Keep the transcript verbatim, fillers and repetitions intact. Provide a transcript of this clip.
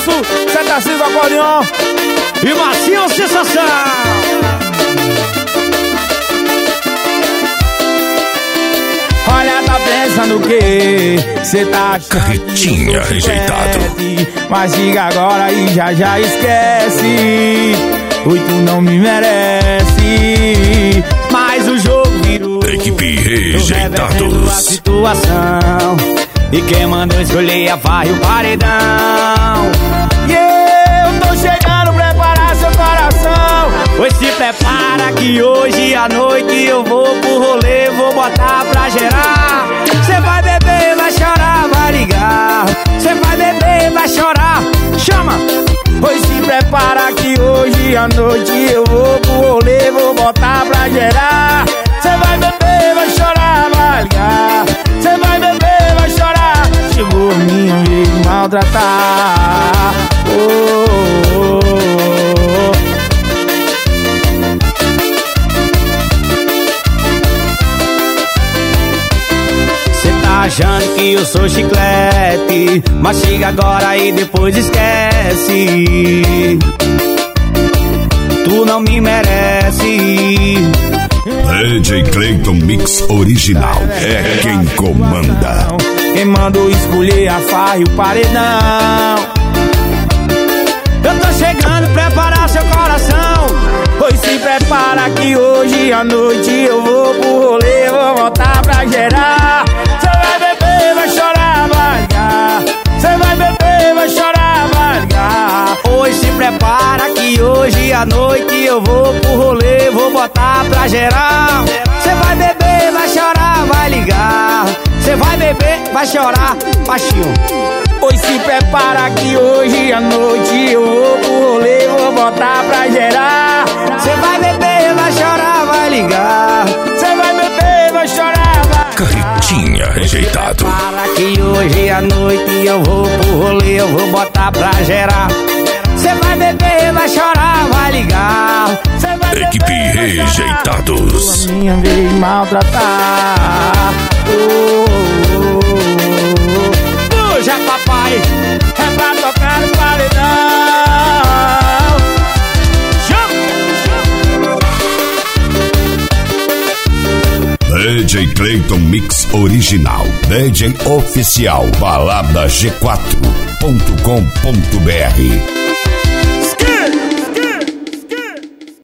Abraço, Seta Cinco Acordeon e Macio Sensação. Olha, tá pensando o quê? Cê tá Carretinha rejeitado. Mas diga agora e já já esquece. Oi, tu não me merece. Mas o jogo virou. Equipe Rejeitados. A situação. E quem mandou escolher a farra e o paredão. E eu tô chegando, preparar seu coração. Pois se prepara que hoje à noite eu vou pro rolê, vou botar pra gerar. Cê vai beber, vai chorar, vai ligar. Cê vai beber, vai chorar, chama. Pois se prepara que hoje à noite eu vou pro rolê, vou botar pra gerar. Cê vai beber, vai chorar, vai ligar. Cê vai beber, vai chorar. Chegou a minha vez de maltratar. Oh, oh, oh, oh. Cê tá achando que eu sou chiclete, mas chega agora e depois esquece. Tu não me merece. D J Clayton Mix Original é quem comanda. Quem mandou escolher a farra e o paredão. Eu tô chegando, preparar seu coração. Pois se prepara que hoje à noite eu vou pro rolê, vou voltar pra gerar. Cê vai beber, vai chorar, vai ligar. Cê vai beber, vai chorar, vai ligar. Pois se prepara que hoje à noite eu vou pro rolê, vou botar pra gerar. Cê vai beber, vai chorar, vai ligar. Cê vai beber, vai chorar, baixinho. Pois se prepara que hoje à noite eu vou pro rolê, vou botar pra gerar. Cê vai beber, vai chorar, vai ligar. Cê vai beber, vai chorar, vai. Carretinha rejeitado. Para que hoje à noite eu vou pro rolê, eu vou botar pra gerar. Cê vai beber, vai chorar, vai ligar. Cê vai beber, Equipe Rejeitados. minha vez de maltratar. Oh, oh, oh. Puxa, papai, é pra tocar no paredão. D J Clayton Mix Original. D J Oficial. balada g quatro ponto com ponto br